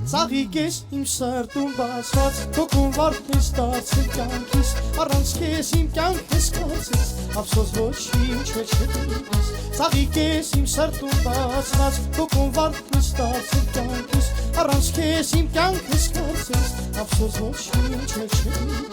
Ծաղիկես իմ սրտում բացված Թոքում վարդնես դարձել կյանքիս Առանց քեզ իմ կյանքս կացես Ափսոս ոչինչ չտես Ծաղիկես իմ սրտում բացված Թոքում վարդնես դարձել կյանքիս Առանց քեզ իմ կյանքս կացես Ափսոս ոչինչ չտես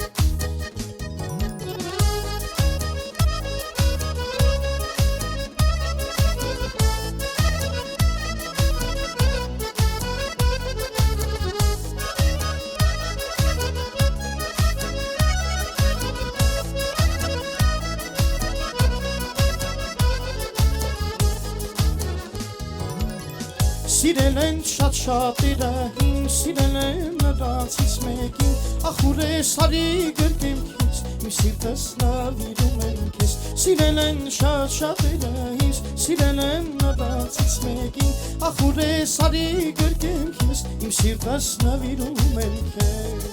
Սիրել են շատ-շատերը հին, սիրել են նրանցից մեկին Ախուր ես արի գրկեմքից, մի սիրտս նավիրում են քեզ Սիրել են շատ-շատերը հին, սիրել են նրանցից մեկին Ախուր ես արի գրկեմքից, իմ սիրտս նավիրում են քեզ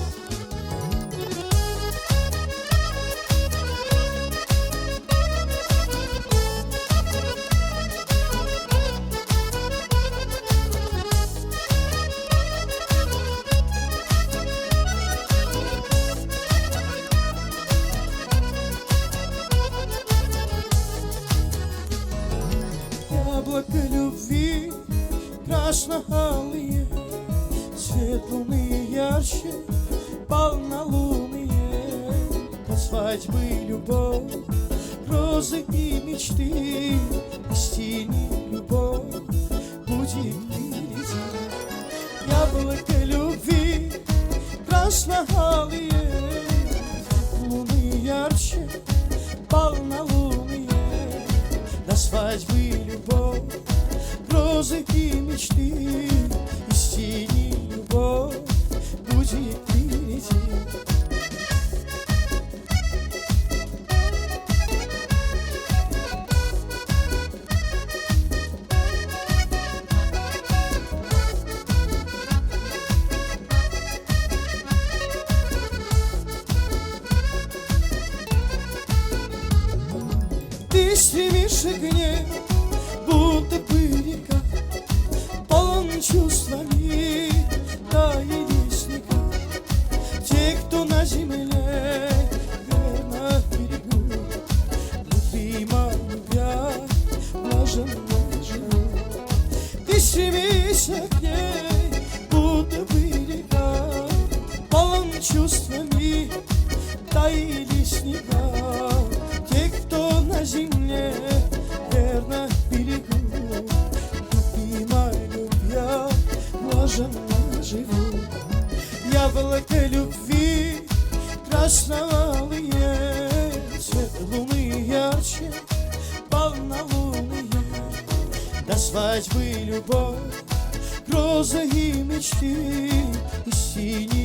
Яблоко любви красноалые, цвет луны ярче полнолуние. До свадьбы любовь, розы и мечты, из тени любовь будет впереди. Яблоко любви красноалые, луны ярче полнолуние. До свадьбы любовь, розы и мечты, из тени любовь будет впереди. Ты стремишься к ней, будто бы река, полон чувствами, да и лесника. Те, кто на земле, верно берегут, любима любя, блаженно живут. Ты стремишься к ней, будто бы река, полон чувствами, да и лесника. На земле верно берегу, любимая любя, блаженно живу. Яблоко любви красноалые, цвет луны ярче полнолуние. До свадьбы любовь, розы и мечты, из синей